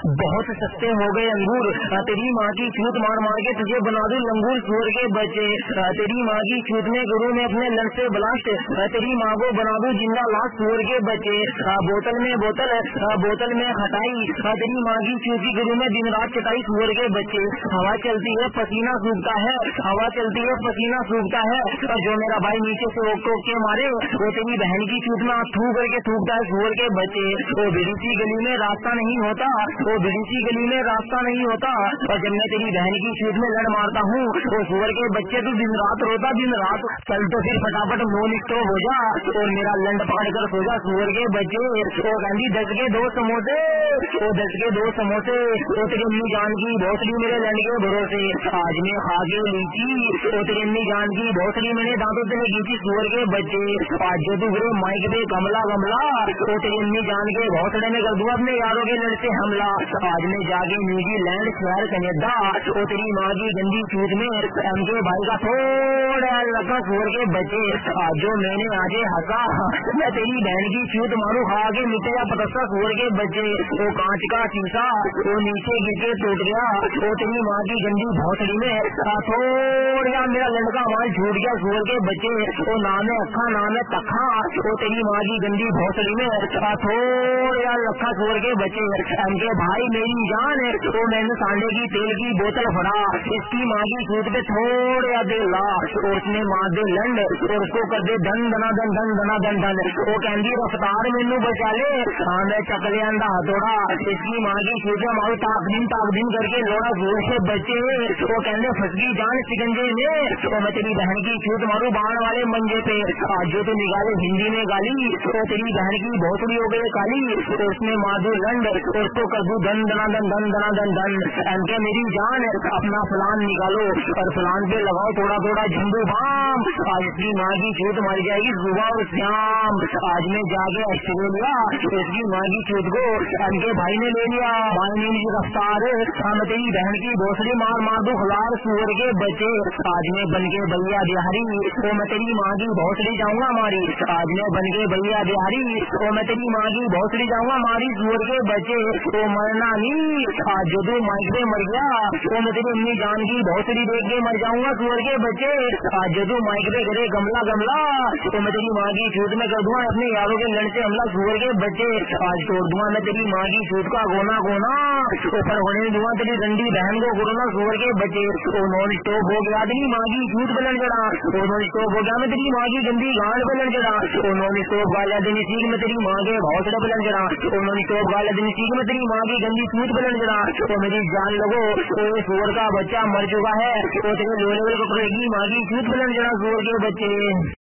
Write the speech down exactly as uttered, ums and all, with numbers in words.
बहुत सस्ते हो गए अंगूर, तेरी माँ की छूत मार मार के तुझे बना दूं लंगूर सुअर के बच्चे। तेरी माँ की छूत में गुरु में अपने लड़ से ब्लास्ट, तेरी माँ को बना दूं जिंदा लाश सुअर के बच्चे। बोतल में बोतल बोतल में खटाई, तेरी माँ की छूत की गुरु में दिन रात चटाई सुअर के बच्चे। हवा चलती है पसीना सूखता है, हवा चलती है पसीना सूखता है, जो मेरा भाई नीचे से रोक टोक के मारे वो तेरी बहन की छूत में थू करके थूकता है सुअर के बच्चे। वो बिड़ीसी गली में रास्ता नहीं होता, वो बिड़ीसी गली में रास्ता नहीं होता, और जब मैं तेरी बहन की छूत में लड़ मारता हूँ वो सुअर के बच्चे तू दिन रात रोता दिन रात। चल तो फिर फटाफट नॉन स्टॉप हो जा और मेरा लंड पकड़ कर सो जा सुअर के बच्चे। वो गांधी दस के दो समोसे, वो दस के दो समोसे, वो तेरी अम्मी जान की भोसड़ी मेरे लंड के भरोसे। आज मैं खा के लीची, वो तेरी अम्मी जान की भोसड़ी मैंने दांतों से लीची सुअर के बच्चे। आज जो तू मेरे माइक पे गमला गमला, वो तेरी अम्मी जान के भोसड़े में कर दूं अपने यारों के लड़ से हमला। आज मैं जाके न्यूजीलैंड शहर कनेडा, वो तेरी माँ की गंदी चूत में एम के भाई का थोड़ा लगा सुअर के बच्चे। आज जो मैंने आजे हंसा मैं तेरी बहन की चूत मारू खा के मिटे या पतस्सा सुअर के बच्चे। वो कांच का शीशा वो नीचे गिर के टूट गया, वो तेरी माँ की गंदी भोसड़ी में थोड़ा मेरा लड़का माल छूट गया सुअर के बच्चे। वो नाम है अखा नाम है तखा, वो तेरी माँ की गंदी भोसड़ी में थोड़ा रखा सुअर के बच्चे। उनके भाई मेरी जान है वो मैंने सांडे की तेल की बोतल फड़ा, इसकी माँ की छूट पे थोड़ा दे ला और उसने मार दे लंड और उसको कर दे धन धना धन धन धना धन धन। वो कहती रफ्तार मैनू बचा ले, हाँ मैं चकले अंधा हथौड़ा, इसकी माँ की छूट में मारू ताक दिन ताक दिन करके लोड़ा सुअर के बच्चे। वो कहते फसगी जान सिकंजे में, तो मैं तेरी बहन की छूट मारू बाण वाले मंजे पे। आज जो तू निकाले हिंदी में गाली, तो तेरी बहन की भोसड़ी हो गई काली, तो उसने माधु लंड उसको कर दू धन धना धन धन धना धन धन। एमके मेरी जान अपना फलान निकालो और फलान पे लगाओ थोड़ा थोड़ा झंडू बाम, आज इसकी माँ की छूट मर जाएगी सुबह और शाम। आज मैं जाके ऑस्ट्रेलिया, इसकी माँ की छूट को एमके भाई ने ले लिया, भाई ने की रफ्तार हम तेरी बहन की भोसड़ी मार मार दू खलार सुअर के बच्चे। आज मैं बन के भैया बिहारी, तो मैं तेरी माँ की भोसड़ी जाऊंगा मारी, आज मैं बन के भैया बिहारी, तो मैं तेरी माँ की भोसड़ी जाऊंगा मारी सुअर के बच्चे। तो मरना नहीं, आज जो तू माइक पे मर गया तो मैं तेरी अम्मी जान की भोसड़ी देख के मर जाऊंगा सुअर के बच्चे। आज जो तू माइक पे करे गमला गमला, तो मैं तेरी माँ की छूट में कर दूंगा अपने यारों के लड़ से हमला सुअर के बच्चे। आज तोड़ दूंगा मैं तेरी माँ की छूट का गोना गोना, ऊपर होने दूंगा तेरी रंडी बहन को कोरोना सुअर के बच्चे। तो नॉन स्टॉप हो गया तेरी माँ की छूट पे लड़ जड़ा, तो नॉन स्टॉप हो गया मैं तेरी माँ की गंदी गांड पे लड़ जड़ा, तो नॉन स्टॉप गालियां देनी सीख मैं तेरी माँ के भौसले पे लड़ जड़ा, तो नॉन स्टॉप गालियां देनी सीख मैं तेरी माँ की गंदी छूट पे लड़ जड़ा। तो मेरी जान लगो तो ये सुअर का बच्चा मर चुका है, तो तेरे लोले को पकड़ेगी माँ की छूट पे लड़ जड़ा सुअर के बच्चे।